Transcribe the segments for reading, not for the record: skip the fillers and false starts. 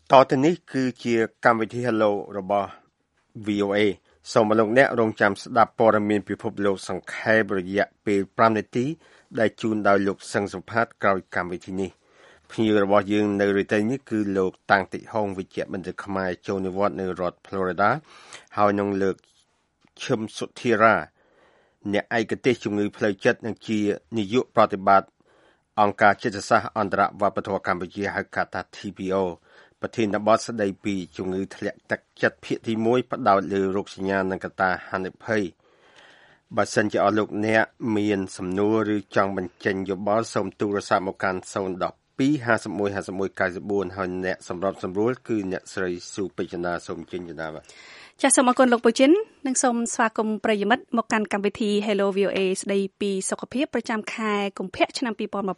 តទៅនេះគឺជាកម្មវិធី Hello របស់ VOA សូមអរលោកអ្នករងចាំស្ដាប់ព័ត៌មានពិភពលោកសង្ខេបរយៈពេល5នាទីដែលជូនដោយលោកសឹងសុផាតក្រោយកម្មវិធីនេះភ្ញៀវរបស់យើងនៅរាត្រីនេះគឺលោកតាំងតិហុងវិជ្ជបណ្ឌិតខ្មែរចូលនិវត្តន៍នៅរដ្ឋ Florida ហើយនឹងលោកឈឹមសុធារាអ្នកឯកទេសជំងឺផ្លូវចិត្តនិងជានាយកប្រតិបត្តិអង្គការចិត្តសាស្ត្រអន្តរវប្បធម៌កម្ពុជាហៅកាត់ថា TPO ប្រធានបទស្ដីពីជំងឺធ្លាក់ទឹកចិត្តភាគទី1ផ្ដោតលើរោគសញ្ញានិងកត្តាហានិភ័យបើសិនជាអស់លោកអ្នកមានសំណួរឬចង់បញ្ចេញយោបល់សូមទូរស័ព្ទមកកាន់012 51 51 94ហើយអ្នកសម្របសម្រួលគឺអ្នកស្រីស៊ូពេជ្រណាសូមជិញជណ្ដាបាទចាសសូមអរគុណលោកពូជិននិងសូមស្វាគមន៍ប្រិយមិត្តមកកាន់កម្មវិធី Hello VOA ស្ដីពីសុខភាពប្រចាំខែកុម្ភៈឆ្នាំ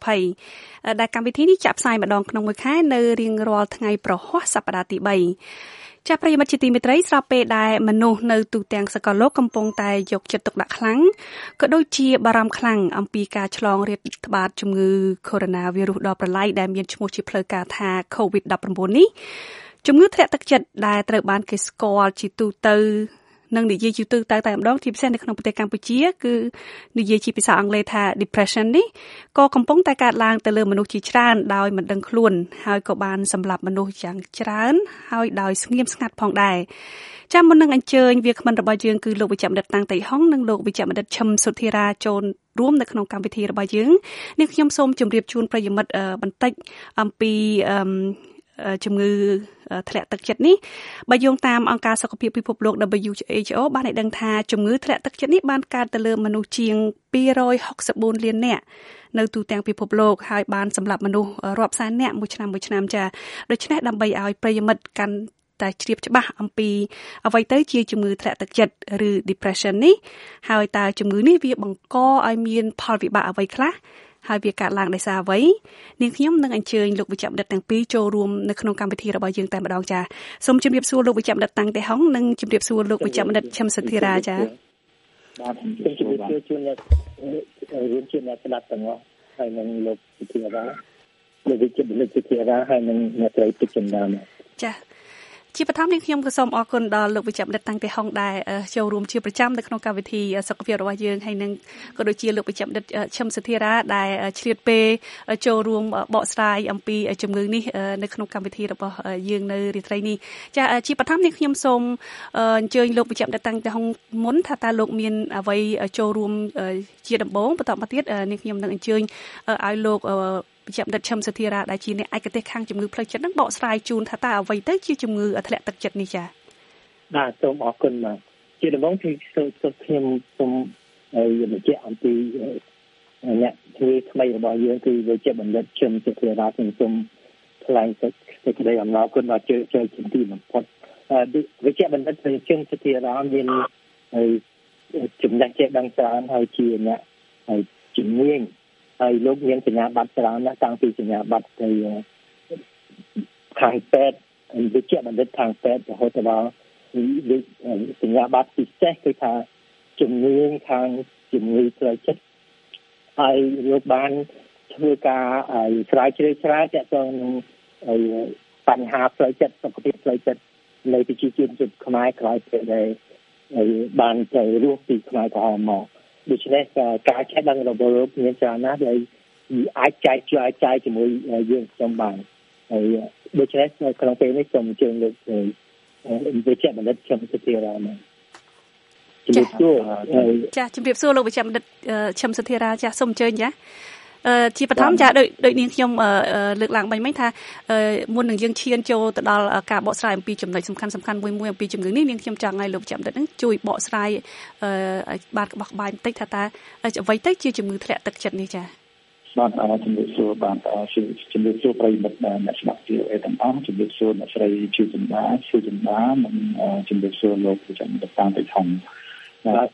2020ដែលកម្មវិធីនេះចាក់ផ្សាយម្ដងក្នុងមួយខែនៅរៀងរាល់ថ្ងៃប្រហ័សសប្ដាហ៍ទី3ចាសប្រិយមិត្តជាទីមេត្រីស្របពេលដែលមនុស្សនៅទូទាំងសកលលោកកំពុងតែយកចិត្តទុកដាក់ខ្លាំងក៏ដូចជាបារម្ភខ្លាំងអំពីការឆ្លងរាតត្បាតជំងឺ Coronavirus ដ៏ប្រឡាយដែលមានឈ្មោះជាផ្លូវការថា COVID-19 នេះជំងឺធ្លាក់ទឹកចិត្តដែលត្រូវបានគេស្គាល់ជាទូទៅនិងនិយាយជាទូទៅតែម្ដងជាពិសេសនៅក្នុងប្រទេសកម្ពុជាគឺនិយាយជាភាសាអង់គ្លេសថា depression នេះក៏កំពុងតែកើតឡើងទៅលើមនុស្សជាច្រើនដោយមិនដឹងខ្លួនហើយក៏បានសម្លាប់មនុស្សយ៉ាងច្រើនហើយដោយស្ងៀមស្ងាត់ផងដែរចាំមុននឹងអញ្ជើញវាគ្មិនរបស់យើងគឺលោកវិជ្ជបណ្ឌិតតាំងតៃហុងនិងលោកវិជ្ជបណ្ឌិតឈឹមសុធារាចូលរួមនៅក្នុងកម្មវិធីរបស់យើងនេះខ្ញុំសូមជម្រាបជូនប្រិយមិត្តបន្តិចអំពីជំងឺធ្លាក់ទឹកចិត្តនេះបើយោងតាមអង្គការសុខភាពពិភពលោក WHO បានឲ្យដឹងថាជំងឺធ្លាក់ទឹកចិត្តនេះបានកើតទៅលើមនុស្សជាង264លាននាក់នៅទូទាំងពិភពលោកហើយបានសម្លាប់មនុស្សរាប់សែននាក់មួយឆ្នាំចាដូច្នេះដើម្បីឲ្យប្រិយមិត្តកាន់តែជ្រាបច្បាស់អំពីអ្វីទៅជាជំងឺធ្លាក់ទឹកចិត្តឬ depression នេះហើយតើជំងឺនេះវាបង្កឲ្យមានផលវិបាកអ្វីខ្លះហើយវាកើតឡើងដោយសារអ្វីនាងខ្ញុំនឹងអញ្ជើញលោកវិជ្ជបណ្ឌិតទាំងពីរចូលរួមនៅក្នុងកម្មវិធីរបស់យើងតែម្ដងចាសូមជម្រាបសួរលោកវិជ្ជបណ្ឌិតតាំងតេហុងនិងជម្រាបសួរលោកវិជ្ជបណ្ឌិតឈឹមសុធារាចាបាទខ្ញុំជម្រាបសួរជូនអ្នករួមជាអ្នកស្ដាប់ទាំងអស់ហើយនឹងលោកសុធារាលោកវិជ្ជបណ្ឌិតសុធារាហើយនឹងអ្នកស្រីពេជ្រណាចាជាបឋមនេះខ្ញុំក៏សូមអរគុណដល់លោកវិជ្ជបណ្ឌិតតាំងតេហុងដែលចូលរួមជាប្រចាំនៅក្នុងកម្មវិធីសុខភាពរបស់យើងហើយនឹងក៏ដូចជាលោកវិជ្ជបណ្ឌិតឈឹមសុធារាដែលឆ្លៀតពេលចូលរួមបកស្រាយអំពីជំងឺនេះនៅក្នុងកម្មវិធីរបស់យើងនៅរាត្រីនេះចាជាបឋមនេះខ្ញុំសូមអញ្ជើញលោកវិជ្ជបណ្ឌិតតាំងតេហុងមុនថាតើលោកមានអ្វីចូលរួមជាដំបូងបន្តមកទៀតនេះខ្ញុំនឹងអញ្ជើញឲ្យលោកវិជ្ជបណ្ឌិតឈឹមសុធារាដែលជាអ្នកឯកទេសខាងជំងឺផ្លូវចិត្តនឹងបកស្រាយជូនថាតើអ្វីទៅជាជំងឺធ្លាក់ទឹកចិត្តនេះចា៎បាទសូមអរគុណបាទជាដំបូងគឺខ្ញុំសូមបញ្ជាក់អំពីអ្នកធ្វើថ្មីរបស់យើងគឺវិជ្ជបណ្ឌិតឈឹមសុធារាខ្ញុំសូមថ្លែងសេចក្តីអំណរគុណដល់ចូលជាទីបំផុតវិជ្ជបណ្ឌិតឈឹមសុធារាមានចំណេះចេះដឹងច្រើនហើយជាអ្នកជំនាញហើយលោកមានសញ្ញាបត្រច្រើនណាស់តាំងពីសញ្ញាបត្រទៅខាងពេទ្យវិជ្ជបណ្ឌិតខាងពេទ្យរហូតដល់សញ្ញាបត្រពិសេសគឺថាជំនាញខាងជំងឺផ្លូវចិត្តហើយលោកបានធ្វើការស្រាវជ្រាវច្រើនទាក់ទងនឹងបញ្ហាផ្លូវចិត្តសុខភាពផ្លូវចិត្តនៅប្រជាជនខ្មែរក្រោយពេលដែលបានទៅរស់ពីខ្មែរក្រហមមកដូច្នេះការចេះដឹងរបស់លោកមានច្រើនណាស់ដែលអាចចែកជាមួយយើងខ្ញុំបានហើយដូច្នេះក្នុងពេលនេះសូមអញ្ជើញលោកវិជ្ជបណ្ឌិតឈឹមសុធារាមកជំរាបសួរចាជំរាបសួរលោកវិជ្ជបណ្ឌិតឈឹមសុធារាចាសូមអញ្ជើញចាជាបឋមចាដូចនាងខ្ញុំលើកឡើងមិញថាមុននឹងយើងឈានចូលទៅដល់ការបកស្រាយអំពីចំណុចសំខាន់មួយអំពីជំងឺនេះនាងខ្ញុំចង់ឲ្យលោកវិជ្ជបណ្ឌិតនឹងជួយបកស្រាយបានក្បោះក្បាយបន្តិចថាតើអ្វីទៅជាជំងឺធ្លាក់ទឹកចិត្តនេះចាបាទជំរាបសួរបាទជំរាបសួរប្រិយមិត្តអ្នកស្ដាប់ជាទាំងអស់ជំរាបសួរអ្នកស្រីជឿចំណានិងជំរាបសួរលោកវិជ្ជបណ្ឌិតតាំងតេហុងបាទ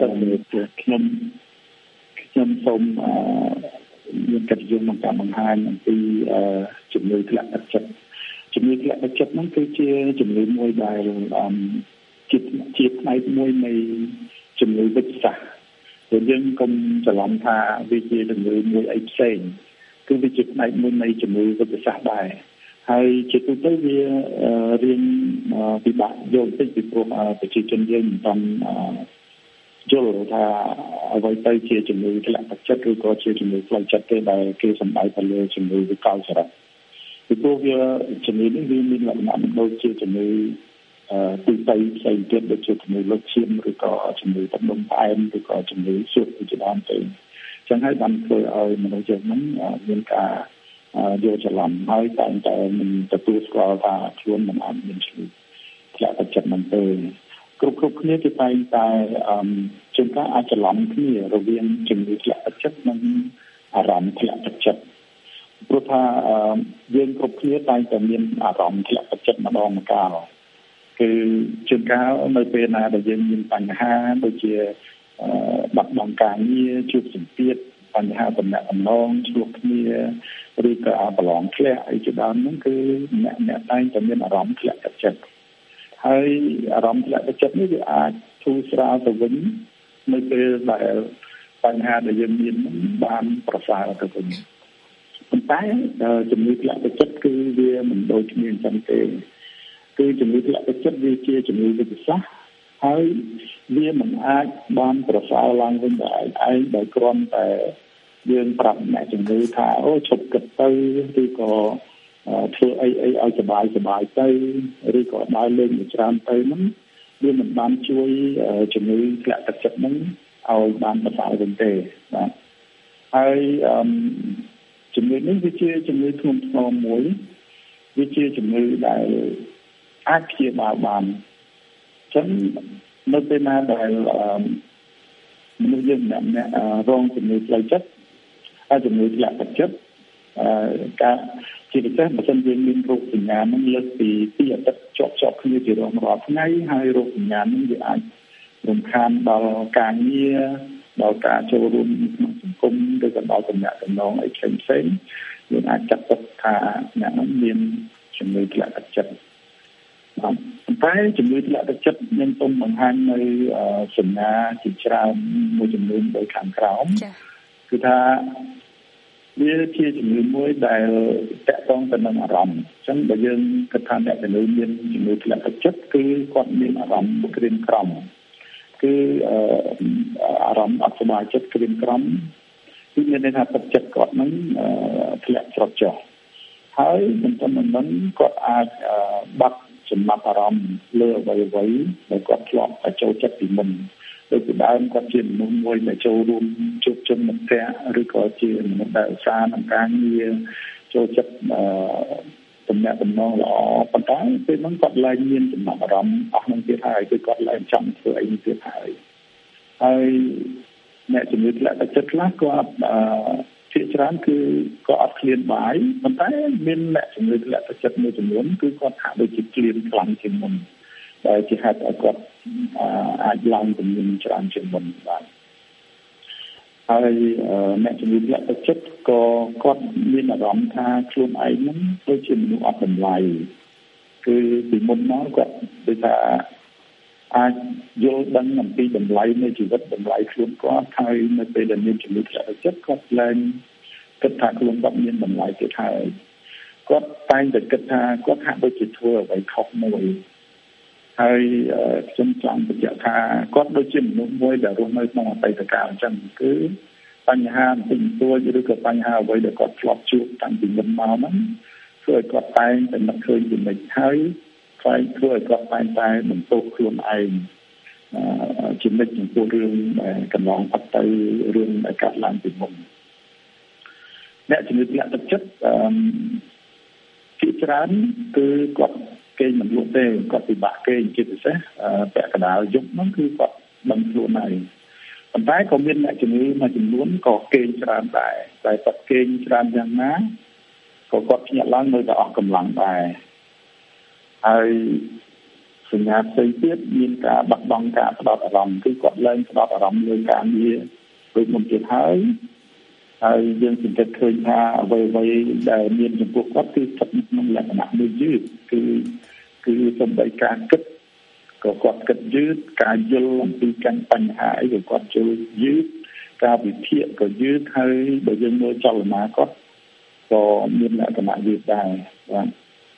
ខ្ញុំសូមមានកិត្តិយសក្នុងការបង្ហាញអំពីជំងឺធ្លាក់ទឹកចិត្តជំងឺធ្លាក់ទឹកចិត្តហ្នឹងគឺជាជំងឺមួយដែលជាផ្នែកមួយនៃជំងឺវិទ្យាសាស្ត្រដែលយើងកុំច្រឡំថាវាជាជំងឺមួយអីផ្សេងគឺវាជាផ្នែកមួយនៃជំងឺវិទ្យាសាស្ត្រដែរហើយជាទូទៅវារៀងពិបាកយល់តិចពីព្រោះប្រជាជនយើងមិនទាន់យល់ថាអ្វីទៅជាជំងឺធ្លាក់ទឹកចិត្តឬក៏ជាជំងឺផ្លូវចិត្តទេដែលគេសម្ដែងទៅលើជំងឺវិកលចរិតពីព្រោះវាជំងឺនេះវាមានលក្ខណៈដូចជាជំងឺទីទៅផ្សេងទៀតដូចជាជំងឺលើកឈាមឬក៏ជំងឺទឹកនោមផ្អែមឬក៏ជំងឺសួតជាដើមទៅអញ្ចឹងហើយបានធ្វើឲ្យមនុស្សយើងហ្នឹងមានការយកច្រឡំហើយតែមិនទទួលស្គាល់ថាខ្លួនមិនអាចមានជំងឺធ្លាក់ទឹកចិត្តហ្នឹងទេគ្រប់គ្នាគឺតែជួនកាលអាចច្រឡំគ្នារវាងជំងឺធ្លាក់ទឹកចិត្តនិងអារម្មណ៍ធ្លាក់ទឹកចិត្តព្រោះថាយើងគ្រប់គ្នាតែងតែមានអារម្មណ៍ធ្លាក់ទឹកចិត្តម្ដងម្កាលគឺជួនកាលនៅពេលណាដែលយើងមានបញ្ហាដូចជាបាត់បង់ការងារជួបសម្ពាធបញ្ហាទំនាក់ទំនងឆ្លោះគ្នាឬក៏ប្រឡងធ្លាក់អីជាដើមហ្នឹងគឺអ្នកតែងតែមានអារម្មណ៍ធ្លាក់ទឹកចិត្តហើយអារម្មណ៍ធ្លាក់ទឹកចិត្តនេះវាអាចធូរស្រាលទៅវិញនៅពេលដែលបញ្ហាដែលយើងមានបានប្រសើរទៅវិញប៉ុន្តែជំងឺធ្លាក់ទឹកចិត្តគឺវាមិនដូចគ្នាអញ្ចឹងទេគឺជំងឺធ្លាក់ទឹកចិត្តវាជាជំងឺវិទ្យាសាស្ត្រហើយវាមិនអាចបានប្រសើរឡើងវិញដោយឯងដោយគ្រាន់តែយើងប្រាប់អ្នកជំងឺថាអូឈប់គិតទៅឬក៏ធ្វើអីឲ្យសบายទៅឬក៏ដើរលេងច្រើនទៅហ្នឹងវាមិនបានជួយជំងឺធ្លាក់ទឹកចិត្តហ្នឹងឲ្យបានប្រសើរវិញទេបាទហើយជំងឺនេះវាជាជំងឺធ្ងន់ធ្ងរមួយវាជាជំងឺដែលអាចព្យាបាលបានចឹងនៅពេលណាដែលមនុស្សយើងម្នាក់រងជំងឺផ្លូវចិត្តហើយជំងឺធ្លាក់ទឹកចិត្តការជាពិសេសបើសិនយើងមានរោគសញ្ញានឹងលើសពី2អាទិត្យជាប់គ្នាជារៀងរាល់ថ្ងៃហើយរោគសញ្ញានឹងវាអាចរំខានដល់ការងារដល់ការចូលរួមក្នុងសង្គមឬក៏ដល់ទំនាក់ទំនងអីផ្សេងយើងអាចចាត់ទុកថាអ្នកនោះមានជំងឺធ្លាក់ទឹកចិត្តប៉ុន្តែជំងឺធ្លាក់ទឹកចិត្តមានទុំបង្ហាញនៅសញ្ញាជាច្រើនមួយចំនួនដោយខាងក្រោមគឺថាវាជាជំងឺមួយដែលតកតងទៅនឹងអារម្មណ៍អញ្ចឹងបើយើងគិតថាអ្នកជំងឺមានជំងឺធ្លាក់ទឹកចិត្តគឺគាត់មានអារម្មណ៍ក្រៀមក្រំគឺអារម្មណ៍អត់សុបាយចិត្តក្រៀមក្រំគឺមានន័យថាទឹកចិត្តគាត់នឹងធ្លាក់ច្រត់ចុះហើយមិនតែមិនហ្នឹងគាត់អាចបាត់ចំណាប់អារម្មណ៍លើអ្វីដែលគាត់ធ្លាប់តែចូលចិត្តពីមុនដូចពីដើមគាត់ជាមនុស្សមួយដែលចូលរួមជួបជុំមិត្តភ័ក្តិឬក៏ជាមនុស្សដែលឧស្សាហ៍ក្នុងការងារចូលចិត្តទំនាក់ទំនងល្អប៉ុន្តែពេលហ្នឹងគាត់ឡើងមានចំណាប់អារម្មណ៍អស់នឹងទៀតហើយគឺគាត់ឡើងចង់ធ្វើអីទៀតហើយអ្នកជំងឺធ្លាក់ទឹកចិត្តខ្លះគាត់ជាច្រើនគឺក៏អត់ឃ្លានបាយប៉ុន្តែមានអ្នកជំងឺធ្លាក់ទឹកចិត្តមួយចំនួនគឺគាត់ហាក់ដូចជាឃ្លានខ្លាំងជាងមុនដែលជាហេតុឲ្យគាត់អាចឡើងជំងឺច្រើនជាងមុនបាទហើយអ្នកជំងឺធ្លាក់ទឹកចិត្តក៏គាត់មានអារម្មណ៍ថាខ្លួនឯងហ្នឹងដូចជាមនុស្សអត់តម្លៃគឺពីមុនមកគាត់ដូចថាអាចយល់ដឹងអំពីតម្លៃនៃជីវិតតម្លៃខ្លួនគាត់ហើយនៅពេលដែលមានជំងឺធ្លាក់ទឹកចិត្តគាត់ឡើងគិតថាខ្លួនគាត់មានតម្លៃទៀតហើយគាត់តែងតែគិតថាគាត់ហាក់ដូចជាធ្វើអ្វីខុសមួយហើយខ្ញុំចង់បញ្ជាក់ថាគាត់ដូចជាមនុស្សមួយដែលរស់នៅក្នុងអតីតកាលអញ្ចឹងគឺបញ្ហាបន្តិចបន្តួចឬក៏បញ្ហាអ្វីដែលគាត់ធ្លាប់ជួបតាំងពីមុនមកហ្នឹងធ្វើឲ្យគាត់តែងតែនឹកឃើញចំណុចហើយខ្លាចធ្វើឲ្យគាត់តែងតែបន្ទោសខ្លួនឯងចំណុចចំពោះរឿងកន្លងផុតទៅរឿងដែលកើតឡើងពីមុនអ្នកជំងឺធ្លាក់ទឹកចិត្តជាច្រើនគឺគាត់គេមិនលក់ទេគាត់ពិបាកគេជាពិសេសពាក់កណ្ដាលយប់ហ្នឹងគឺគាត់ដឹងខ្លួនហើយប៉ុន្តែក៏មានអ្នកជំងឺមួយចំនួនក៏គេច្រើនដែរតែគាត់គេច្រើនយ៉ាងណាក៏គាត់ភ្ញាក់ឡើងនៅតែអស់កម្លាំងដែរហើយសញ្ញាផ្សេងទៀតមានការបាត់បង់ការផ្ដោតអារម្មណ៍គឺគាត់ឡើងផ្ដោតអារម្មណ៍លើការងារដូចមុនទៀតហើយយើងសង្កេតឃើញថាអ្វីដែលមានចំពោះគាត់គឺស្ថិតក្នុងលក្ខណៈមួយយឺតគឺសំដីការគិតក៏គាត់គិតយឺតការយល់អំពីបញ្ហាអីក៏គាត់យល់យឺតការវិភាគក៏យឺតហើយបើយើងមើលចលនាគាត់ក៏មានលក្ខណៈយឺតដែរបាទ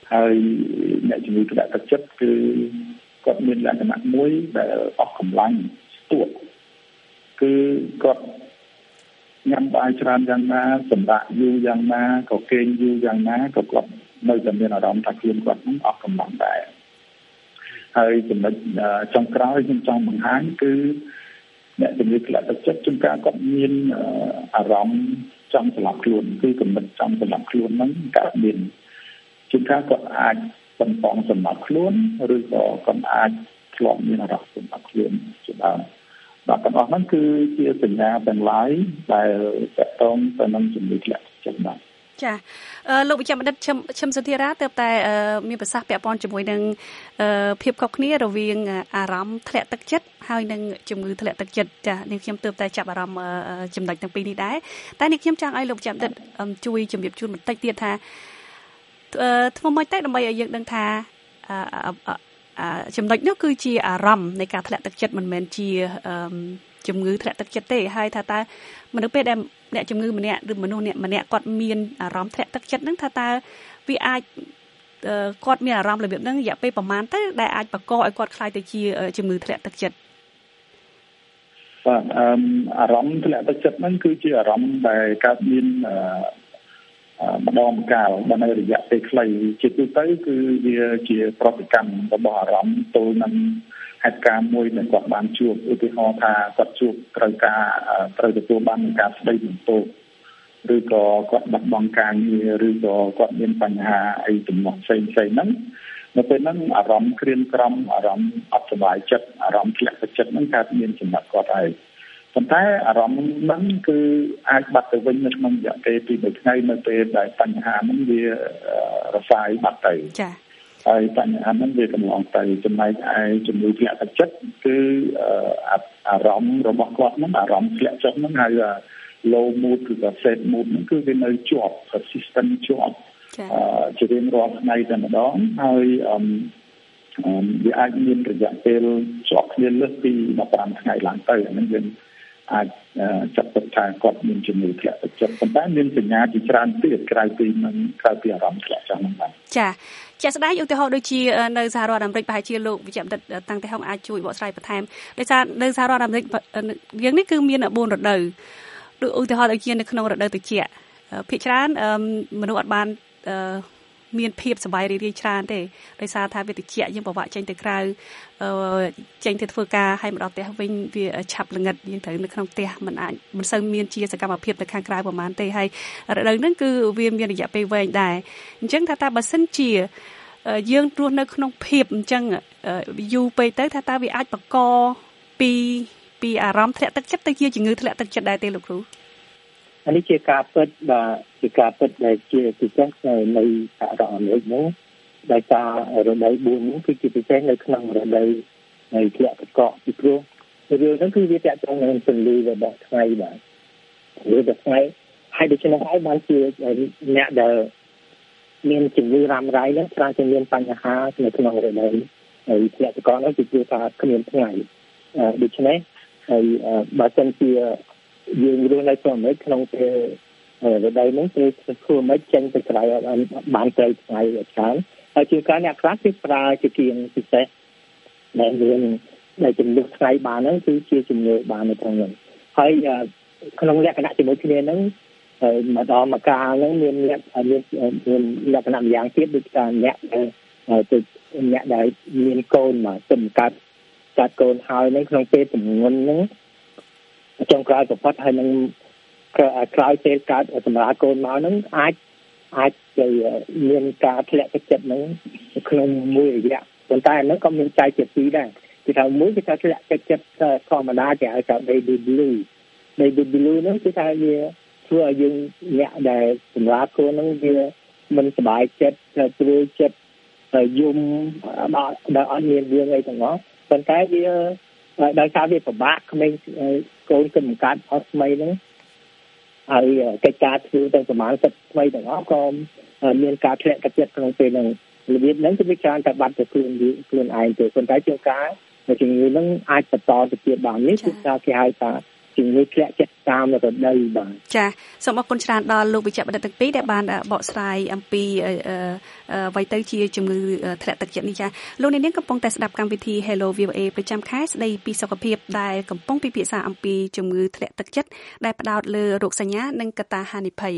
ហើយអ្នកជំងឺធ្លាក់ទឹកចិត្តគឺគាត់មានលក្ខណៈមួយដែលអស់កម្លាំងស្ទាត់គឺគាត់ញ៉ាំបាយច្រើនយ៉ាងណាសម្រាកយូរយ៉ាងណាក៏គេងយូរយ៉ាងណាក៏គាត់នៅតែមានអារម្មណ៍ថាខ្លួនគាត់នឹងអស់កម្លាំងដែរហើយចំណុចចុងក្រោយខ្ញុំចង់បង្ហាញគឺអ្នកជំងឺធ្លាក់ទឹកចិត្តជួនកាលគាត់មានអារម្មណ៍ចង់ស្លាប់ខ្លួនគឺគំនិតចង់ស្លាប់ខ្លួនហ្នឹងកើតមានជួនកាលគាត់អាចបន្តសម្លាប់ខ្លួនឬក៏គាត់អាចធ្លាប់មានអារម្មណ៍សម្លាប់ខ្លួនជាដើមបាទទាំងអស់ហ្នឹងគឺជាសញ្ញាទាំងឡាយដែលតកតងទៅនឹងជំងឺធ្លាក់ទឹកចិត្តបាទចាលោកវិជ្ជបណ្ឌិតឈឹមសុធារាទើបតែមានប្រសាសន៍ពាក់ព័ន្ធជាមួយនឹងភាពខុសគ្នារវាងអារម្មណ៍ធ្លាក់ទឹកចិត្តហើយនិងជំងឺធ្លាក់ទឹកចិត្តចានេះខ្ញុំទើបតែចាប់អារម្មណ៍ចំណុចទាំងពីរនេះដែរតែនេះខ្ញុំចង់ឲ្យលោកវិជ្ជបណ្ឌិតជួយជម្រាបជូនបន្តិចទៀតថាធ្វើម៉េចទៅដើម្បីឲ្យយើងដឹងថាចំណុចនោះគឺជាអារម្មណ៍នៃការធ្លាក់ទឹកចិត្តមិនមែនជាជំងឺធ្លាក់ទឹកចិត្តទេហើយថាតើមនុស្សពេលដែលអ្នកជំងឺម្នាក់ឬមនុស្សម្នាក់គាត់មានអារម្មណ៍ធ្លាក់ទឹកចិត្តហ្នឹងថាតើវាអាចគាត់មានអារម្មណ៍របៀបហ្នឹងរយៈពេលប្រហែលទៅដែលអាចបង្កឲ្យគាត់ក្លាយទៅជាជំងឺធ្លាក់ទឹកចិត្តបាទអារម្មណ៍ធ្លាក់ទឹកចិត្តហ្នឹងគឺជាអារម្មណ៍ដែលកើតមានម្ដងម្កាលបើនៅរយៈពេលខ្លីជាទូទៅគឺវាជាប្រតិកម្មរបស់អារម្មណ៍ទល់នឹងហេតុការណ៍មួយដែលគាត់បានជួបឧទាហរណ៍ថាគាត់ជួបត្រូវទទួលបានការស្ដីបន្ទោសឬក៏គាត់បាត់បង់ការងារឬក៏គាត់មានបញ្ហាអីទំនាស់ផ្សេងៗហ្នឹងនៅពេលហ្នឹងអារម្មណ៍ក្រៀមក្រំអារម្មណ៍អត់សុបាយចិត្តអារម្មណ៍ធ្លាក់ទឹកចិត្តហ្នឹងកើតមានសម្រាប់គាត់ហើយប៉ុន្តែអារម្មណ៍ហ្នឹងគឺអាចបាត់ទៅវិញនៅក្នុងរយៈពេលពី1ថ្ងៃនៅពេលដែលបញ្ហាហ្នឹងវារសាយបាត់ទៅចា៎ហើយបញ្ហាហ្នឹងវាកន្លងទៅចំណែកឯជំងឺធ្លាក់ទឹកចិត្តគឺអារម្មណ៍របស់គាត់ហ្នឹងអារម្មណ៍ធ្លាក់ចុះហ្នឹងហើយlow mood ឬក៏ sad mood ហ្នឹងគឺវានៅជាប់ persistent ជាប់ជារៀងរាល់ថ្ងៃតែម្ដងហើយវាអាចមានរយៈពេលជាប់គ្នាលើសពី15ថ្ងៃឡើងទៅអាហ្នឹងយើងអាចចាត់ទុកថាគាត់មានជំងឺធ្លាក់ទឹកចិត្តប៉ុន្តែមានសញ្ញាជាច្រើនទៀតក្រៅពីអារម្មណ៍ធ្លាក់ចុះហ្នឹងបាទចាជាក់ស្ដែងឧទាហរណ៍ដូចជានៅសហរដ្ឋអាមេរិកប្រហែលជាលោកវិជ្ជបណ្ឌិតតាំងតែហងអាចជួយបកស្រាយបន្ថែមដោយសារនៅសហរដ្ឋអាមេរិកយើងនេះគឺមាន4រដូវដូចឧទាហរណ៍ដូចជានៅក្នុងរដូវត្រជាក់ភាគច្រើនមនុស្សអត់បានមានភាពសប្បាយរីករាយច្រើនទេដោយសារថាវាត្រជាក់យើងពិបាកចេញទៅក្រៅចេញទៅធ្វើការហើយមកដល់ផ្ទះវិញវាឆាប់ល្ងិតយើងត្រូវនៅក្នុងផ្ទះមិនសូវមានជាសកម្មភាពនៅខាងក្រៅប្រហែលទេហើយរដូវហ្នឹងគឺវាមានរយៈពេលវែងដែរអញ្ចឹងថាតើបើសិនជាយើងរស់នៅក្នុងភាពអញ្ចឹងយូរពេកទៅថាតើវាអាចបង្កពីអារម្មណ៍ធ្លាក់ទឹកចិត្តទៅជាជំងឺធ្លាក់ទឹកចិត្តដែរទេលោកគ្រូអានេះជាការពិតបាទជាការពិតដែលជាពិសេសនៅសហរដ្ឋអាមេរិកនោះដោយសាររដូវ4នេះគឺជាពិសេសនៅក្នុងរដូវនៃធ្លាក់ទឹកកកពីព្រោះរឿងហ្នឹងគឺវាតាក់ទងនឹងពន្លឺរបស់ថ្ងៃបាទរបស់ថ្ងៃហើយដូច្នេះហើយបានជាអ្នកដែលមានជំងឺរ៉ាំរ៉ៃហ្នឹងច្រើនតែមានបញ្ហានៅក្នុងរដូវនៃធ្លាក់ទឹកកកនោះគឺព្រោះថាគ្មានថ្ងៃដូច្នេះហើយបើសិនជាយើងរស់នៅក្នុងអាមេរិកក្នុងពេលរដូវនេះគឺធ្វើមិនចេញទៅក្រៅបានត្រូវថ្ងៃច្រើនហើយជាការអ្នកខ្លះគឺប្រើជាគៀងពិសេសដែលមានដែលជំនួសថ្ងៃបានហ្នឹងគឺជាជំនួសបាននៅក្នុងនោះហើយក្នុងលក្ខណៈជាមួយគ្នាហ្នឹងម្ដងមកកាលហ្នឹងមានលក្ខណៈម្យ៉ាងទៀតដូចថាអ្នកដែលមានកូនមកទំកាត់កូនហើយហ្នឹងក្នុងពេលជំងឺហ្នឹងចុងក្រោយប្រផុតហើយនឹងក្រោយពេលកើតសម្រាប់កូនមកហ្នឹងអាចទៅមានការធ្លាក់ទឹកចិត្តហ្នឹងក្នុងមួយរយៈប៉ុន្តែហ្នឹងក៏មានចែកជាពីរដែរគឺថាមួយគឺថាធ្លាក់ទឹកចិត្តធម្មតាគេហៅថា baby blue ហ្នឹងគឺថាវាធ្វើឲ្យយើងអ្នកដែលសម្រាប់កូនហ្នឹងវាមិនសប្បាយចិត្តព្រួយចិត្តយំដល់អត់មានរឿងអីទាំងអស់ប៉ុន្តែវាដោយសារវាពិបាកក្មេងកូនគឺបង្កើតអត់ថ្មីហ្នឹងហើយកិច្ចការធ្វើទាំងប្រមាណសិតថ្មីទាំងអស់ក៏មានការធ្លាក់ទឹកចិត្តក្នុងពេលហ្នឹងរបៀបហ្នឹងគឺវាច្រើនតែបាត់ទៅខ្លួនឯងទៅប៉ុន្តែជាងការជំងឺហ្នឹងអាចបន្តទៅទៀតបាននេះគឺថាគេហៅថាជំងឺធ្លាក់ចាក់តាមនៅទៅដីបាទចាសូមអរគុណច្រើនដល់លោកវិជ្ជបណ្ឌិតទាំងពីរដែលបានបកស្រាយអំពីអ្វីទៅជាជំងឺធ្លាក់ទឹកចិត្តនេះចាលោកអ្នកនាងកំពុងតែស្ដាប់កម្មវិធី Hello VOA ប្រចាំខែស្ដីពីសុខភាពដែលកំពុងពិភាក្សាអំពីជំងឺធ្លាក់ទឹកចិត្តដែលផ្ដោតលើរោគសញ្ញានិងកត្តាហានិភ័យ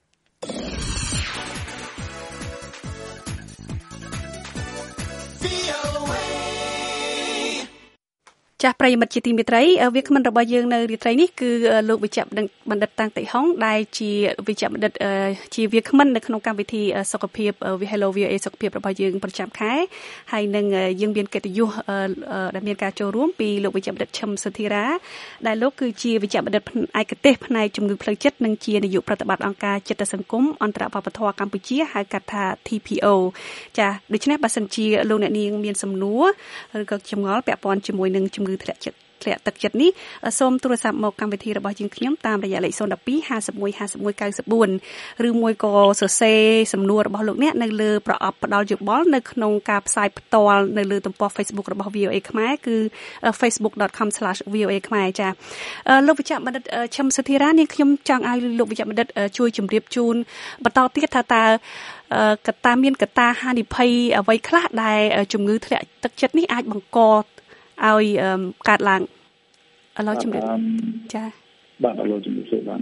ចាស់ប្រិយមិត្តជាទីមេត្រីវាគ្មិនរបស់យើងនៅរាត្រីនេះគឺលោកវិជ្ជបណ្ឌិតតាំងតិហុងដែលជាវិជ្ជបណ្ឌិតជាវាគ្មិននៅក្នុងកម្មវិធីសុខភាព Hello VOA សុខភាពរបស់យើងប្រចាំខែហើយនឹងយើងមានកិត្តិយសដែលមានការចូលរួមពីលោកវិជ្ជបណ្ឌិតឈឹមសុធារាដែលលោកគឺជាវិជ្ជបណ្ឌិតឯកទេសផ្នែកជំងឺផ្លូវចិត្តនិងជានាយកប្រតិបត្តិអង្គការចិត្តសង្គមអន្តរវប្បធម៌កម្ពុជាហៅកាត់ថា TPO ចាដូច្នេះបើសិនជាលោកអ្នកនាងមានសំណួរឬក៏ចម្ងល់ពាក់ព័ន្ធជាមួយនឹងជំងឺធ្លាក់ទឹកចិត្តនេះសូមទូរស័ព្ទមកកម្មវិធីរបស់យើងខ្ញុំតាមរយៈលេខ012 51 51 94ឬមួយក៏សរសេរសំណួររបស់លោកអ្នកនៅលើប្រអប់ផ្ដល់យោបល់នៅក្នុងការផ្សាយផ្ទាល់នៅលើទំព័រ Facebook របស់ VOA ខ្មែរគឺ facebook.com/VOA ខ្មែរចាលោកវិជ្ជបណ្ឌិតឈឹមសុធារានាងខ្ញុំចង់ឲ្យលោកវិជ្ជបណ្ឌិតជួយជម្រាបជូនបន្តទៀតថាតើកត្តាមានកត្តាហានិភ័យអ្វីខ្លះដែលជំងឺធ្លាក់ទឹកចិត្តនេះអាចបង្កឲ្យកើតឡើងឥឡូវជំរាបចាបាទឥឡូវជំរាបសួរបាទ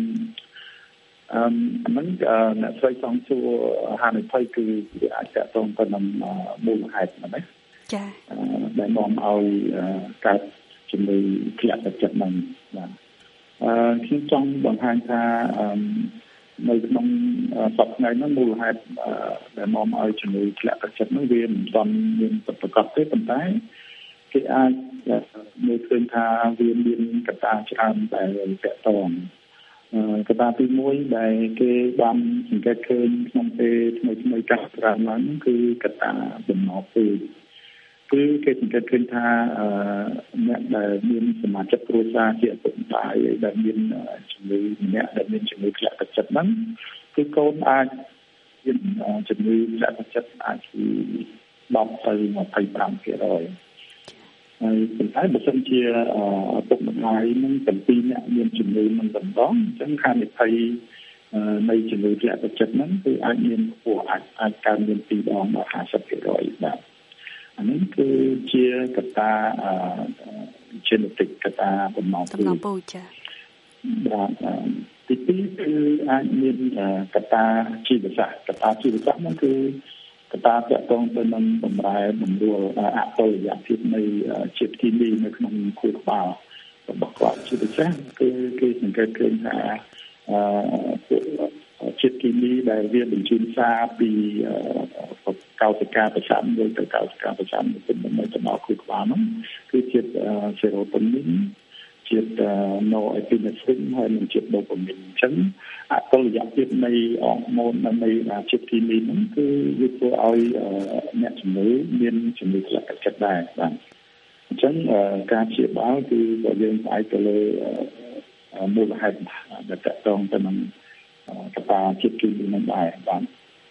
មិនអ្នកស្រីចង់សួរហានិភ័យគឺវាអាចតកតងទៅនឹងមូលហេតុណាចាដែលនាំឲ្យកើតជំងឺធ្លាក់ទឹកចិត្តហ្នឹងបាទខ្ញុំចង់បង្ហាញថានៅក្នុងសប្តាហ៍ហ្នឹងមូលហេតុដែលនាំឲ្យជំងឺធ្លាក់ទឹកចិត្តហ្នឹងវាមិនទាន់មានប្រកបទេប៉ុន្តែគេអាចមើលឃើញថាវាមានកត្តាច្រើនដែលតកតងកត្តាទី1ដែលគេបានសង្កេតឃើញក្នុងពេលថ្មីៗកាលច្រើនឡើងគឺកត្តាបំណុលពេកគឺគេសង្កេតឃើញថាអ្នកដែលមានសមាជិកគ្រួសារជាឪពុកម្ដាយដែលមានជំងឺម្នាក់ដែលមានជំងឺធ្លាក់ទឹកចិត្តហ្នឹងគឺកូនអាចមានជំងឺធ្លាក់ទឹកចិត្តអាចពី10ទៅ25%ហើយប៉ុន្តែបើសិនជាឪពុកម្ដាយនឹង7នាក់មានជំងឺនឹងម្ដងអញ្ចឹងហានិភ័យនៃជំងឺធ្លាក់ទឹកចិត្តហ្នឹងគឺអាចមានខ្ពស់អាចកើនមាន2ដងដល់50%បាទអានេះគឺជាកត្តា genetic កត្តាបំណងពូជចាបាទទី2គឺអាចមានកត្តាជីវសាស្ត្រកត្តាជីវសាស្ត្រហ្នឹងគឺកត្តាទាក់ទងទៅនឹងបម្រែបំរួលអតុល្យភាពនៃជាតិគីមីនៅក្នុងខួរក្បាលរបស់គាត់ជាពិសេសគឺគេសង្កេតឃើញថាជាតិគីមីដែលវាបញ្ជូនសារពីកោសិកាប្រសាទមួយទៅកោសិកាប្រសាទមួយទៅដល់ខួរក្បាលហ្នឹងគឺជាតិសេរ៉ូតូនីនជាតិណូអេពីនេហ្វិនហើយនិងជាតិដូប៉ាមីនអញ្ចឹងអតុល្យភាពនៃអរម៉ូននៃជាតិគីមីហ្នឹងគឺវាធ្វើឲ្យអ្នកជំងឺមានជំងឺធ្លាក់ទឹកចិត្តដែរបាទអញ្ចឹងការព្យាបាលគឺបើយើងផ្អែកទៅលើមូលហេតុដែលតកតងទៅនឹងកត្តាជាតិគីមីហ្នឹងដែរបាទ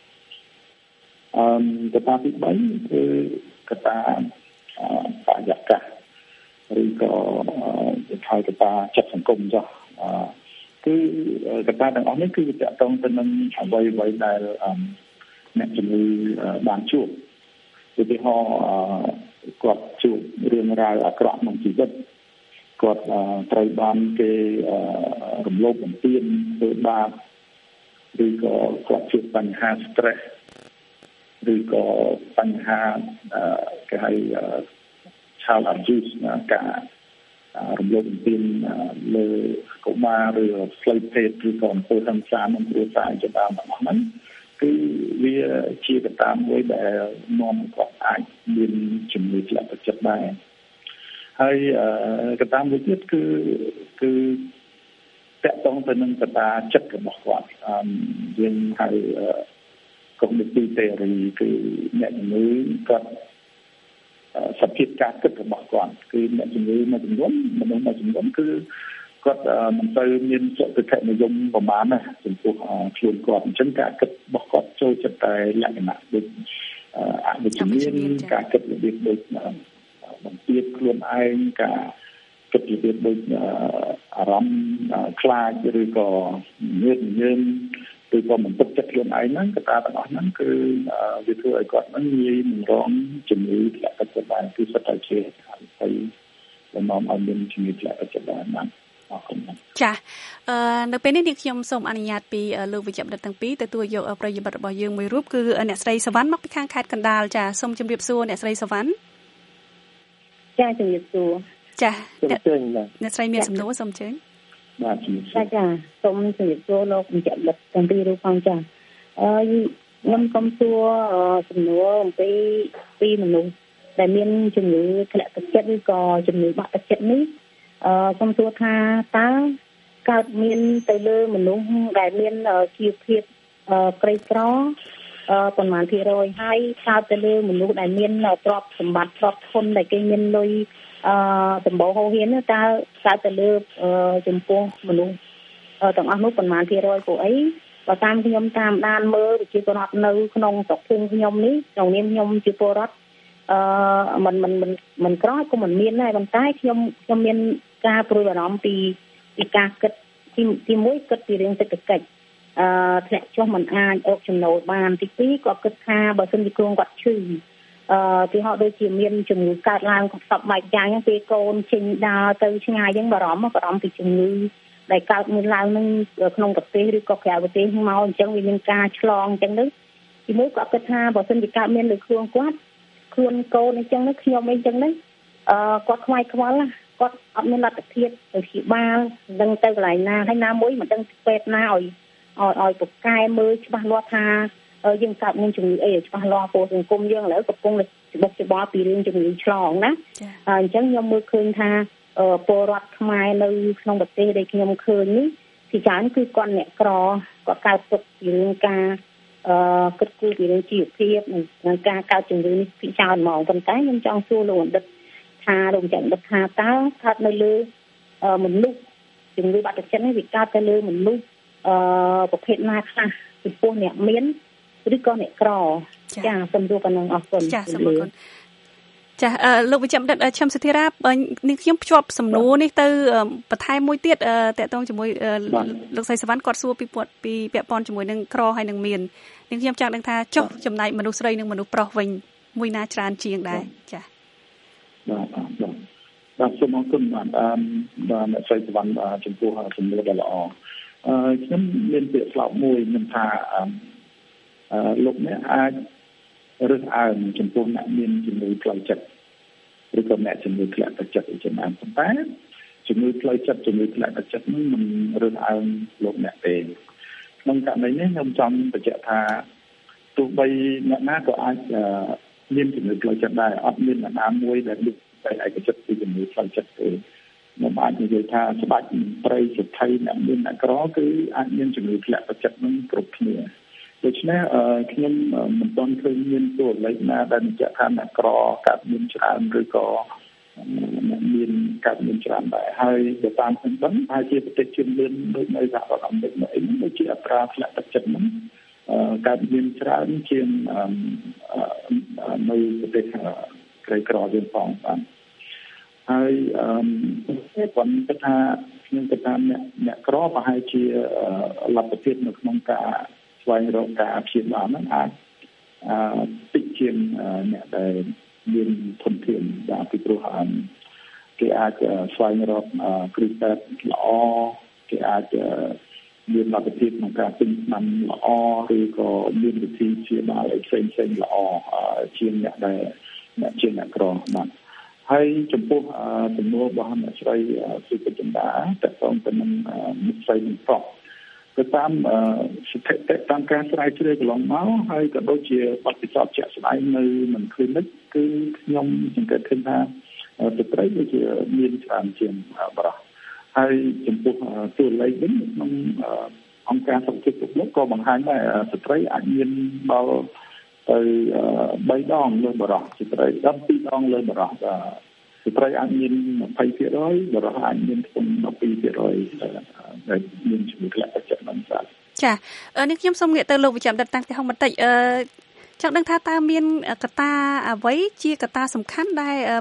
កត្តាទី3គឺកត្តាបរិយាកាសឬក៏ហើយកត្តាចិត្តសង្គមចុះគឺកត្តាទាំងអស់នេះគឺតកតងទៅនឹងអ្វីៗដែលអ្នកជំងឺបានជួបឧទាហរណ៍គាត់ជួបរឿងរ៉ាវអាក្រក់ក្នុងជីវិតគាត់ត្រូវបានគេរំលោភបំពានធ្វើបាបឬក៏គាត់ជួបបញ្ហា stress ឬក៏បញ្ហាគេហៅchild abuse ការរំលោភបំពានលើកុមារឬផ្លូវភេទឬក៏អំពើហិង្សាក្នុងគ្រួសារជាដើមរបស់ហ្នឹងគឺវាជាកត្តាមួយដែលនាំគាត់អាចមានជំងឺធ្លាក់ទឹកចិត្តដែរហើយកត្តាមួយទៀតគឺតកតងទៅនឹងកត្តាចិត្តរបស់គាត់យើងហៅcognitive theory គឺអ្នកជំងឺគាត់សភាពការគិតរបស់គាត់គឺអ្នកជំងឺមួយចំនួនមនុស្សមួយចំនួនគឺគាត់មិនទៅមានសុខភាពនិយមប្រមាណណាចំពោះខ្លួនគាត់អញ្ចឹងការគិតរបស់គាត់ចូលចិត្តតែលក្ខណៈដូចអវិជ្ជមានការគិតរបៀបដូចបំពេញខ្លួនឯងការគិតរបៀបដូចអារម្មណ៍ខ្លាចឬក៏ញើសឬក៏មិនទុកចិត្តខ្លួនឯងហ្នឹងកត្តាទាំងអស់ហ្នឹងគឺវាធ្វើឲ្យគាត់ហ្នឹងងាយនឹងរងជំងឺធ្លាក់ទឹកចិត្តបានគឺសិតតែជាហើយដែលនាំឲ្យមានជំងឺធ្លាក់ទឹកចិត្តបានចានៅពេលនេះខ្ញុំសូមអនុញ្ញាតពីលោកវិជ្ជបណ្ឌិតទាំងពីរទទួលយកប្រិយមិត្តរបស់យើងមួយរូបគឺអ្នកស្រីសវណ្ណមកពីខាងខេត្តកណ្ដាលចាសូមជម្រាបសួរអ្នកស្រីសវណ្ណចាជំរាបសួរចាអ្នកស្រីមានសំណួរសូមអញ្ជើញបាទចាសូមជម្រាបសួរលោកវិជ្ជបណ្ឌិតទាំងពីររូបផងចាខ្ញុំសូមសួរសំណួរអំពីមនុស្សដែលមានជំងឺធ្លាក់ទឹកចិត្តឬក៏ជំងឺបាក់ទឹកចិត្តនេះសូមសួរថាតើកើតមានទៅលើមនុស្សដែលមានជីវភាពក្រីក្រប៉ុន្មានភាគរយហើយកើតទៅលើមនុស្សដែលមានទ្រព្យសម្បត្តិទ្រព្យធនដែលគេមានលុយសម្បូរហូរហៀនតើកើតទៅលើចំពោះមនុស្សទាំងអស់នោះប៉ុន្មានភាគរយពួកអីបើតាមខ្ញុំតាមដានមើលប្រជាពលរដ្ឋនៅក្នុងស្រុកភូមិខ្ញុំនេះក្នុងនាមខ្ញុំជាពលរដ្ឋមិនក្រក៏មិនមានដែរប៉ុន្តែខ្ញុំមានការព្រួយបារម្ភពីការគិតទីមួយគិតពីរឿងសេដ្ឋកិច្ចធ្លាក់ចុះមិនអាចអុកចំណូលបានទីពីរក៏គិតថាបើសិនជាខ្លួនគាត់ឈឺទីហោដូចជាមានជំងឺកើតឡើងក៏សពបែបយ៉ាងហ្នឹងពេលកូនចេញដើរទៅឆ្ងាយហ្នឹងបារម្ភពីជំងឺដែលកើតមានឡើងនឹងក្នុងប្រទេសឬក៏ក្រៅប្រទេសមកអញ្ចឹងវាមានការឆ្លងអញ្ចឹងទៅទីមួយក៏គិតថាបើសិនជាកើតមានលើខ្លួនគាត់ខ្លួនកូនអញ្ចឹងខ្ញុំអីអញ្ចឹងគាត់ខ្វាយខ្វល់គាត់អត់មានលទ្ធភាពទៅព្យាបាលនឹងទៅកន្លែងណាហើយណាមួយមិនដឹងពេទ្យណាឲ្យប្រកែមើលច្បាស់លាស់ថាយើងកើតមានជំងឺអីច្បាស់លាស់ពលសង្គមយើងឥឡូវកំពុងតែច្បល់ពីរឿងជំងឺឆ្លងណាអញ្ចឹងខ្ញុំមើលឃើញថាពលរដ្ឋខ្មែរនៅក្នុងប្រទេសដែលខ្ញុំឃើញនេះទីច្រើនគឺគាត់អ្នកក្រគាត់កើតទុកពីរឿងការគិតគូរពីរឿងជីវភាពនិងការកើតជំងឺនេះពីច្រើនហ្មងប៉ុន្តែខ្ញុំចង់សួរលោកបណ្ឌិតថាលោកចាត់ថាតើស្ថិតនៅលើមនុស្សជំងឺបាក់ទឹកចិត្តនេះវាកើតទៅលើមនុស្សប្រភេទណាខ្លះពីពោះអ្នកមានឬក៏អ្នកក្រចាសូមសួរប៉ុណ្ណឹងអរគុណចាសូមអរគុណចាលោកវិជ្ជបណ្ឌិតឈឹមសុធារានេះខ្ញុំភ្ជាប់សំណួរនេះទៅបន្ថែមមួយទៀតតកតងជាមួយលោកស្រីសវណ្ណគាត់សួរពីពាក់ព័ន្ធជាមួយនឹងក្រហើយនឹងមាននេះខ្ញុំចង់ដឹងថាចុះចំណែកមនុស្សស្រីនិងមនុស្សប្រុសវិញមួយណាច្រើនជាងដែរចាបាទសូមអរគុណបាទអ្នកស្រីសវណ្ណចំពោះសំណួរដ៏ល្អខ្ញុំមានពាក្យស្លោកមួយខ្ញុំថាលោកអ្នកអាចរើសអើងចំពោះអ្នកមានជំងឺផ្លូវចិត្តឬក៏អ្នកជំងឺធ្លាក់ទឹកចិត្តជាច្រើនប៉ុន្តែជំងឺផ្លូវចិត្តជំងឺធ្លាក់ទឹកចិត្តនេះមិនរើសអើងលោកអ្នកទេក្នុងករណីនេះខ្ញុំចង់បញ្ជាក់ថាទោះបីអ្នកណាក៏អាចមានជំងឺផ្លូវចិត្តដែរអត់មានអ្នកណាមួយដែលមានតែឯកចិត្តពីជំងឺផ្លូវចិត្តទេខ្ញុំអាចនិយាយថាស្ដេចប្រៃសិទ្ធិអ្នកមានអ្នកក្រគឺអាចមានជំងឺធ្លាក់ទឹកចិត្តនឹងគ្រប់គ្នាដូច្នេះខ្ញុំមិនទាន់ឃើញមានតួលេខណាដែលបញ្ជាក់ថាអ្នកក្រកើតមានច្រើនឬក៏អ្នកមានកើតមានច្រើនដែរហើយទៅតាមខ្ញុំដឹងហើយជាប្រទេសជឿនលឿនដូចនៅសហរដ្ឋអាមេរិកនេះដូចជាអត្រាធ្លាក់ទឹកចិត្តហ្នឹងកើតមានច្រើនជាងនៅប្រទេសក្រីក្រយើងផងបាទហើយខ្ញុំគិតថាអ្នកក្រប្រហែលជាលទ្ធភាពនៅក្នុងការស្វែងរកការព្យាបាលហ្នឹងអាចតិចជាងអ្នកដែលមានធនធានបាទពីព្រោះគេអាចស្វែងរកគ្រូពេទ្យល្អគេអាចមានលទ្ធភាពក្នុងការទិញថ្នាំល្អឬក៏មានវិធីព្យាបាលផ្សេងៗល្អជាងអ្នកដែលជាអ្នកក្របាទហើយចំពោះទំនួលរបស់អ្នកស្រីសុភចិន្តាតកតងទៅនឹងអ្នកស្រីនឹងប្រុសទៅតាមស្ថិតិតាមការស្រាវជ្រាវកន្លងមកហើយក៏ដូចជាបទពិសោធន៍ជាក់ស្ដែងនៅមិនគ្លីនិកគឺខ្ញុំសង្កេតឃើញថាស្ត្រីដូចជាមានច្រើនជាងបរិសុទ្ធហើយចំពោះតួលេខវិញក្នុងអង្គការសុខភាពលោកក៏បង្ហាញដែរស្ត្រីអាចមានដល់ទៅ3ដងលើបរិសុទ្ធស្ត្រីដល់2ដងលើបរិសុទ្ធស្ត្រីអាចមាន 20% បរិសុទ្ធអាចមាន 12% ដែលមានជំងឺធ្លាក់ទឹកចិត្តនឹងស្រាប់ចានេះខ្ញុំសូមងាកទៅលោកវិជ្ជបណ្ឌិតតាំងទីហុងបន្តិចចង់ដឹងថាតើមានកត្តាអ្វីជាកត្តាសំខាន់ដែល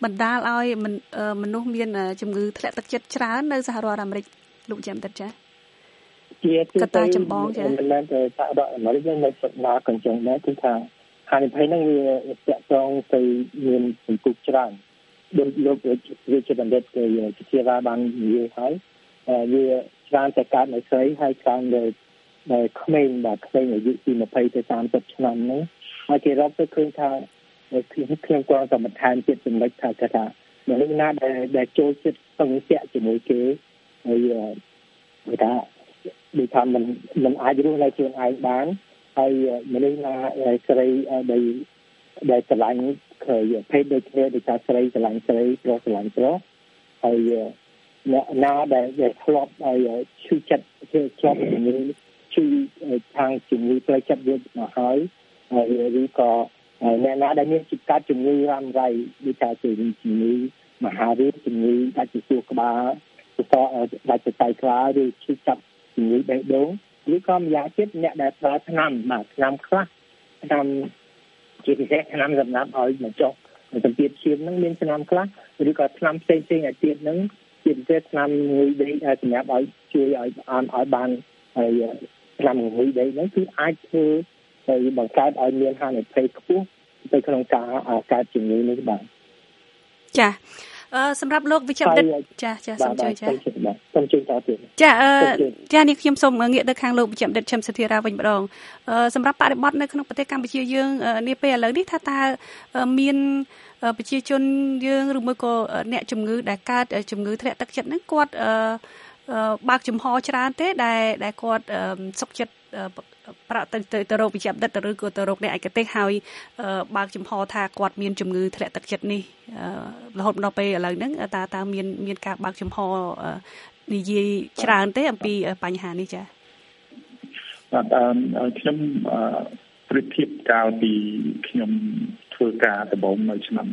បណ្ដាលឲ្យមនុស្សមានជំងឺធ្លាក់ទឹកចិត្តច្រើននៅសហរដ្ឋអាមេរិកលោកជាមតិចាជាកត្តាចម្បងចាមិនមែនតែសហរដ្ឋអាមេរិកនៅស្រុកណាក៏ចឹងដែរគឺថាហានិភ័យហ្នឹងវាតាក់ទងទៅមានសង្គមច្រើនដូចលោកវិជ្ជបណ្ឌិតជាជាបាននិយាយហើយវាច្រើនតែកើតនៅស្រីហើយច្រើននៅក្មេងបាទក្មេងអាយុពី20ទៅ30ឆ្នាំហ្នឹងហើយគេរកទៅឃើញថាខ្ញុំគាត់តែបន្ថែមទៀតចំណុចថាមនុស្សណាដែលចូលចិត្តសង្កេតជាមួយគេហើយគេថាដូចថាมันអាចរស់នៅខ្លួនឯងបានហើយមនុស្សណាស្រីដែលឆ្លាញ់ឃើញភេទដូចគ្នាដូចថាស្រីឆ្លាញ់ស្រីប្រុសឆ្លាញ់ប្រុសហើយអ្នកណាដែលធ្លាប់ឲ្យឈឺចិត្តជាប់ជំងឺឈឺខាងជំងឺផ្លូវចិត្តវាមកហើយឬក៏អ្នកណាដែលមានកាត់ជំងឺរ៉ាំរ៉ៃដូចថាជំងឺមហារីកជំងឺដាច់សួរក្បាលដាច់សរសៃក្បាលឬឈឺចាប់ជំងឺបេះដូងឬក៏ម្យ៉ាងទៀតអ្នកដែលប្រើថ្នាំខ្លះឆ្នាំជាពិសេសថ្នាំសម្រាប់ឲ្យបញ្ចុះសម្ពាធឈាមហ្នឹងមានថ្នាំខ្លះឬក៏ថ្នាំផ្សេងៗឲ្យទៀតហ្នឹងជាពិសេសថ្នាំងុយដេកសម្រាប់ឲ្យជួយឲ្យបានហើយថ្នាំងុយដេកហ្នឹងគឺអាចធ្វើឲ្យបង្កើតឲ្យមានហានិភ័យខ្ពស់ទៅក្នុងការកើតជំងឺនេះបាទចាសម្រាប់លោកវិជ្ជបណ្ឌិតចាសូមជួយចាសូមជួយតទៀតចានេះខ្ញុំសូមងាកទៅខាងលោកវិជ្ជបណ្ឌិតឈឹមសធារាវិញម្ដងសម្រាប់បរិបទនៅក្នុងប្រទេសកម្ពុជាយើងនាពេលឥឡូវនេះថាតើមានប្រជាជនយើងឬមួយក៏អ្នកជំងឺដែលកើតជំងឺធ្លាក់ទឹកចិត្តហ្នឹងគាត់បើកចំហច្រើនទេដែលគាត់សុខចិត្តប្រាក់ទៅរកវិជ្ជបណ្ឌិតឬក៏ទៅរកអ្នកឯកទេសហើយបើកចំហថាគាត់មានជំងឺធ្លាក់ទឹកចិត្តនេះរហូតដល់ពេលឥឡូវហ្នឹងតើមានការបើកចំហនិយាយច្រើនទេអំពីបញ្ហានេះចា៎បាទខ្ញុំប្រៀបធៀបកាលពីខ្ញុំធ្វើការដំបូងនៅឆ្នាំ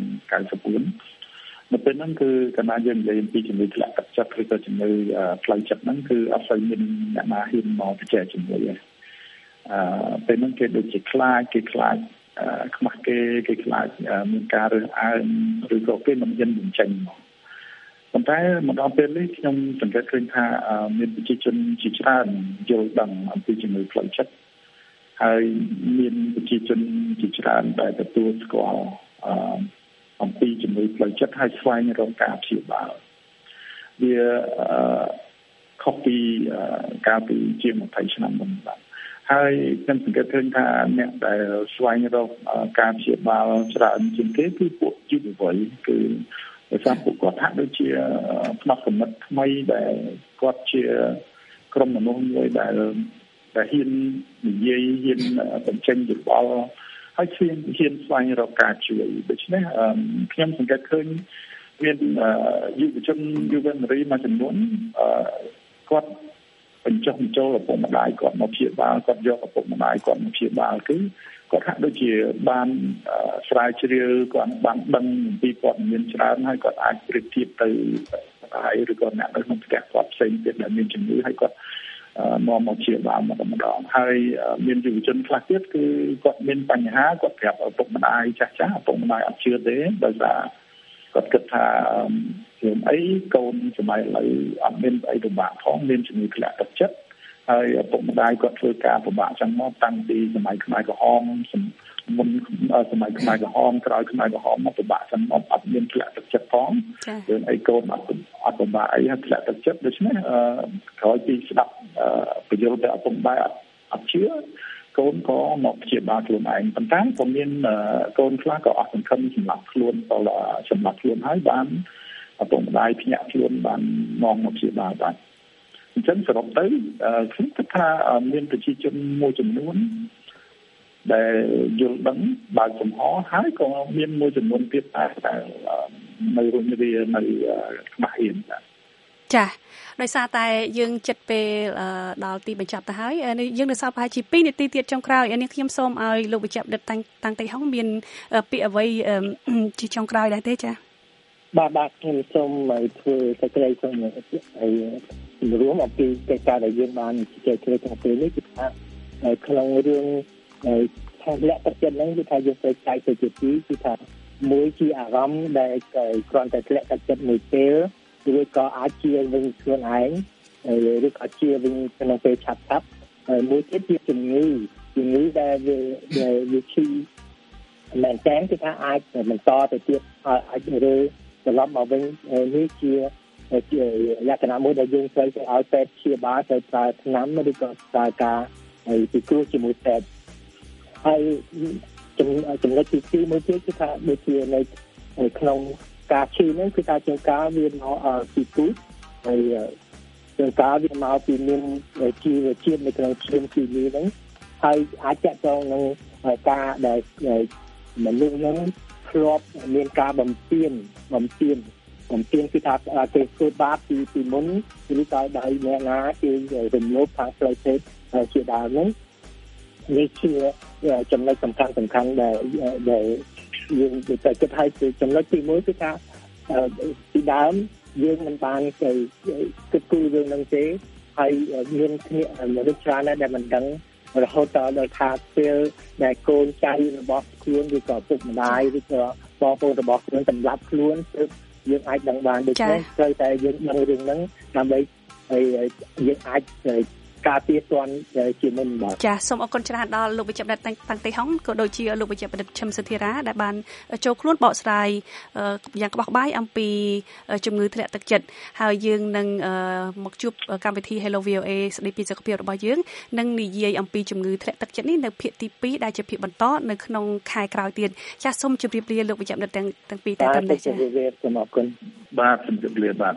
94នៅពេលហ្នឹងគឺកាលណាយើងនិយាយអំពីជំងឺធ្លាក់ទឹកចិត្តឬក៏ជំងឺផ្លូវចិត្តហ្នឹងគឺអត់សូវមានអ្នកណាហ៊ានមកបច្ចេកជំនួយទេពេលហ្នឹងគេដូចជាខ្លាចខ្មាស់គេខ្លាចមានការរើសអើងឬក៏គេមិនហ៊ានបញ្ចេញមកប៉ុន្តែមកដល់ពេលនេះខ្ញុំសង្កេតឃើញថាមានប្រជាជនជាច្រើនយល់ដឹងអំពីជំងឺផ្លូវចិត្តហើយមានប្រជាជនជាច្រើនដែលទទួលស្គាល់អំពីជំងឺផ្លូវចិត្តហើយស្វែងរកការព្យាបាលវាខុសពីកាលពីជាង20ឆ្នាំមុនបាទហើយខ្ញុំសង្កេតឃើញថាអ្នកដែលស្វែងរកការព្យាបាលច្រើនជាងគេគឺពួកយុវវ័យគឺដោយសារពួកគាត់ហាក់ដូចជាផ្នែកកំណត់ថ្មីដែលគាត់ជាក្រុមមនុស្សមួយដែលហ៊ាននិយាយហ៊ានបញ្ចេញយោបល់ហើយហ៊ានស្វែងរកការជួយដូច្នេះខ្ញុំសង្កេតឃើញមានយុវជនយុវនារីមួយចំនួនគាត់បញ្ចុះបញ្ចូលឪពុកម្ដាយគាត់មកព្យាបាលគាត់យកឪពុកម្ដាយគាត់មកព្យាបាលគឺគាត់ហាក់ដូចជាបានស្រាវជ្រាវគាត់បានដឹងអំពីព័ត៌មានច្រើនហើយគាត់អាចប្រៀបធៀបទៅហើយឬក៏អ្នកនៅក្នុងផ្ទះគាត់ផ្សេងទៀតដែលមានជំងឺហើយគាត់មកព្យាបាលម្ដងហើយមានយុវជនខ្លះទៀតគឺគាត់មានបញ្ហាគាត់ប្រាប់ឪពុកម្ដាយចាស់ឪពុកម្ដាយអត់ជឿទេដោយសារគាត់គិតថាខ្ញុំអីកូនសម័យឥឡូវអត់មានអីពិបាកផងមានជំងឺធ្លាក់ទឹកចិត្តហើយឪពុកម្ដាយគាត់ធ្វើការពិបាកចឹងមកតាំងពីសម័យខ្មែរក្រហមមុនសម័យខ្មែរក្រហមក្រោយខ្មែរក្រហមមកពិបាកចឹងមកអត់មានធ្លាក់ទឹកចិត្តផងយើងអីកូនអត់ពិបាកអីហើយធ្លាក់ទឹកចិត្តដូច្នេះក្រោយពីស្ដាប់បញ្យល់ទៅឪពុកម្ដាយអត់ជឿកូនក៏មកព្យាបាលខ្លួនឯងប៉ុន្តែក៏មានកូនខ្លះក៏អស់សង្ឃឹមសម្រាប់ខ្លួនហើយបានឪពុកម្ដាយភ្ញាក់ខ្លួនបានមកព្យាបាលបានអញ្ចឹងសរុបទៅខ្ញុំគិតថាមានប្រជាជនមួយចំនួនដែលយល់ដឹងបើកចំហហើយក៏មានមួយចំនួនទៀតដែលនៅរស់រាននៅខ្មាស់អៀនចាដោយសារតែយើងចិត្តពេលដល់ទីបញ្ចប់ទៅហើយយើងនៅសល់ប្រហែលជា2នាទីទៀតចុងក្រោយនេះខ្ញុំសូមឲ្យលោកវិជ្ជបណ្ឌិតតាំងតិចហុងមានពាក្យអ្វីជាចុងក្រោយដែរទេចាបាទខ្ញុំសូមឲ្យធ្វើសេចក្តីសុំហើយរួមអំពីកិច្ចការដែលយើងបានជជែកគ្នាក្នុងពេលនេះគឺថាក្នុងរឿងខាងលក្ខណៈទឹកចិត្តហ្នឹងគឺថាយើងត្រូវចែកទៅជាពីរគឺថាមួយជាអារម្មណ៍ដែលគ្រាន់តែធ្លាក់ទឹកចិត្តមួយពេលឬក៏អាចជាវិញខ្លួនឯងឬក៏ជាវិញក្នុងពេលឆាប់មួយទៀតជាជំងឺដែលវាឈឺមែនតើគឺថាអាចបន្តទៅទៀតអាចរើត្រឡប់មកវិញនេះជាលក្ខណៈមួយដែលយើងត្រូវទៅឲ្យពេទ្យព្យាបាលទៅប្រើថ្នាំឬក៏ប្រើការពិគ្រោះជាមួយពេទ្យហើយចំណុចទី2មួយទៀតគឺថាដូចជានៅក្នុងការឈឺហ្នឹងគឺថាជាងការវាមកពីពូជហើយជាងការវាមកពីមានជីវជាតិនៅក្នុងឈាមគីមីហ្នឹងហើយអាចចាក់ចងនឹងការដែលមនុស្សហ្នឹងធ្លាប់មានការបំពេញគឺថាគេធ្វើបាបពីមុនឬក៏ដោយអ្នកណាគេរំលោភខាងផ្លូវចិត្តជាដើមហ្នឹងនេះជាចំណុចសំខាន់ដែលយើងទៅគិតឲ្យចំណុចទី1គឺថាពីដើមយើងមិនបានទៅគិតគូររឿងហ្នឹងទេហើយមានគ្នាមនុស្សច្រើនដែលមិនដឹងរហូតដល់ថាពេលដែលកូនចៅរបស់ខ្លួនឬក៏ពុកម្ដាយឬក៏បងប្អូនរបស់ខ្លួនសម្លាប់ខ្លួនទើបយើងអាចដឹងបានដូច្នេះត្រូវតែយើងដឹងរឿងហ្នឹងដើម្បីយើងអាចការពារទាន់ជាមុនបាទចាសូមអរគុណច្រើនដល់លោកវិជ្ជបណ្ឌិតតាំងទីហុងក៏ដូចជាលោកវិជ្ជបណ្ឌិតឈឹមសុធារាដែលបានចូលខ្លួនបកស្រាយយ៉ាងក្បោះក្បាយអំពីជំងឺធ្លាក់ទឹកចិត្តហើយយើងនឹងមកជួបកម្មវិធី Hello VOA ស្ដីពីសុខភាពរបស់យើងនឹងនិយាយអំពីជំងឺធ្លាក់ទឹកចិត្តនេះនៅភាគទី2ដែលជាភាគបន្តនៅក្នុងខែក្រោយទៀតចាសូមជម្រាបលាលោកវិជ្ជបណ្ឌិតទាំងពីរតែតាមនេះចាសូមអរគុណបាទជម្រាបលាបាទ